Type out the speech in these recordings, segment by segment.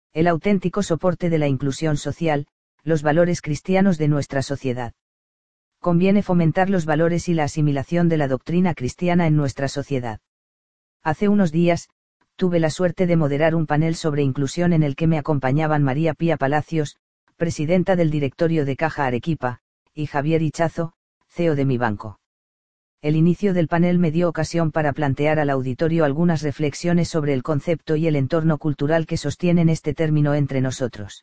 El auténtico soporte de la inclusión social, los valores cristianos de nuestra sociedad. Conviene fomentar los valores y la asimilación de la doctrina cristiana en nuestra sociedad. Hace unos días, tuve la suerte de moderar un panel sobre inclusión en el que me acompañaban María Pía Palacios, presidenta del directorio de Caja Arequipa, y Javier Ichazo, CEO de Mi Banco. El inicio del panel me dio ocasión para plantear al auditorio algunas reflexiones sobre el concepto y el entorno cultural que sostienen este término entre nosotros.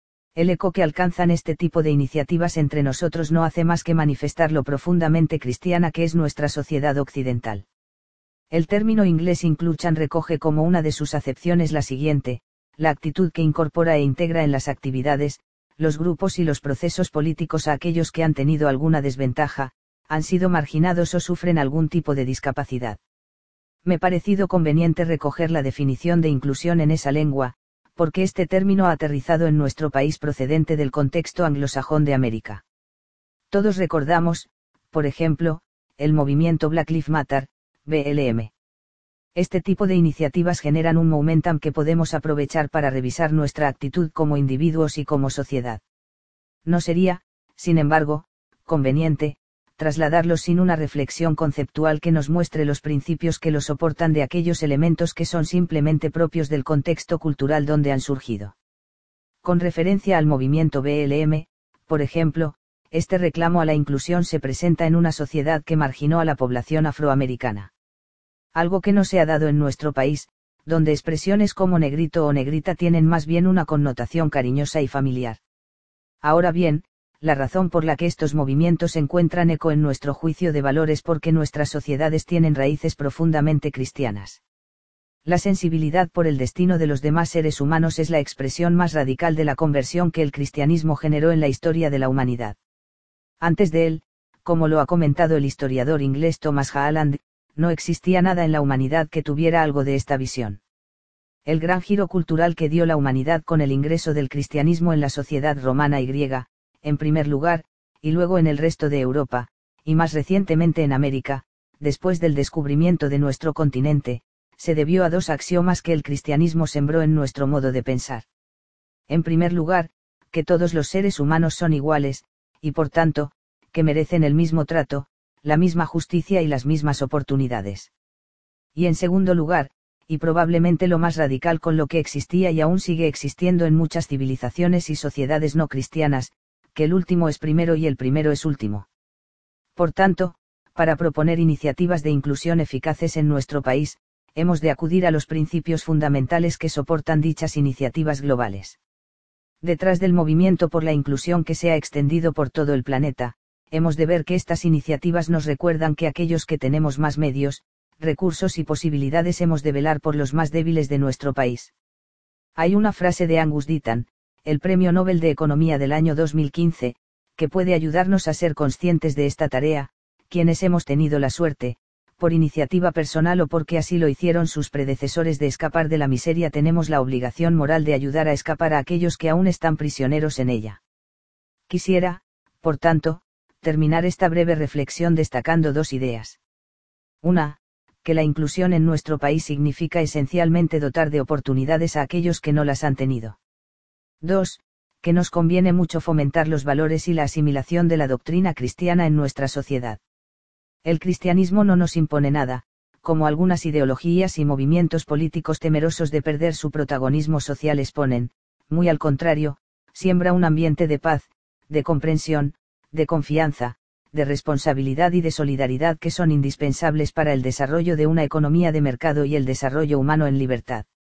El eco que alcanzan este tipo de iniciativas entre nosotros no hace más que manifestar lo profundamente cristiana que es nuestra sociedad occidental. El término inglés inclusion recoge como una de sus acepciones la siguiente: la actitud que incorpora e integra en las actividades, los grupos y los procesos políticos a aquellos que han tenido alguna desventaja, han sido marginados o sufren algún tipo de discapacidad. Me ha parecido conveniente recoger la definición de inclusión en esa lengua, porque este término ha aterrizado en nuestro país procedente del contexto anglosajón de América. Todos recordamos, por ejemplo, el movimiento Black Lives Matter, BLM. Este tipo de iniciativas generan un momentum que podemos aprovechar para revisar nuestra actitud como individuos y como sociedad. No sería, sin embargo, conveniente, trasladarlos sin una reflexión conceptual que nos muestre los principios que los soportan de aquellos elementos que son simplemente propios del contexto cultural donde han surgido. Con referencia al movimiento BLM, por ejemplo, este reclamo a la inclusión se presenta en una sociedad que marginó a la población afroamericana. Algo que no se ha dado en nuestro país, donde expresiones como negrito o negrita tienen más bien una connotación cariñosa y familiar. Ahora bien, la razón por la que estos movimientos encuentran eco en nuestro juicio de valor es porque nuestras sociedades tienen raíces profundamente cristianas. La sensibilidad por el destino de los demás seres humanos es la expresión más radical de la conversión que el cristianismo generó en la historia de la humanidad. Antes de él, como lo ha comentado el historiador inglés Thomas Haaland, no existía nada en la humanidad que tuviera algo de esta visión. El gran giro cultural que dio la humanidad con el ingreso del cristianismo en la sociedad romana y griega, en primer lugar, y luego en el resto de Europa, y más recientemente en América, después del descubrimiento de nuestro continente, se debió a dos axiomas que el cristianismo sembró en nuestro modo de pensar. En primer lugar, que todos los seres humanos son iguales, y por tanto, que merecen el mismo trato, la misma justicia y las mismas oportunidades. Y en segundo lugar, y probablemente lo más radical con lo que existía y aún sigue existiendo en muchas civilizaciones y sociedades no cristianas, que el último es primero y el primero es último. Por tanto, para proponer iniciativas de inclusión eficaces en nuestro país, hemos de acudir a los principios fundamentales que soportan dichas iniciativas globales. Detrás del movimiento por la inclusión que se ha extendido por todo el planeta, hemos de ver que estas iniciativas nos recuerdan que aquellos que tenemos más medios, recursos y posibilidades hemos de velar por los más débiles de nuestro país. Hay una frase de Angus Deaton, el Premio Nobel de Economía del año 2015, que puede ayudarnos a ser conscientes de esta tarea: quienes hemos tenido la suerte, por iniciativa personal o porque así lo hicieron sus predecesores, de escapar de la miseria, tenemos la obligación moral de ayudar a escapar a aquellos que aún están prisioneros en ella. Quisiera, por tanto, terminar esta breve reflexión destacando dos ideas. Una, que la inclusión en nuestro país significa esencialmente dotar de oportunidades a aquellos que no las han tenido. 2. Que nos conviene mucho fomentar los valores y la asimilación de la doctrina cristiana en nuestra sociedad. El cristianismo no nos impone nada, como algunas ideologías y movimientos políticos temerosos de perder su protagonismo social exponen; muy al contrario, siembra un ambiente de paz, de comprensión, de confianza, de responsabilidad y de solidaridad que son indispensables para el desarrollo de una economía de mercado y el desarrollo humano en libertad.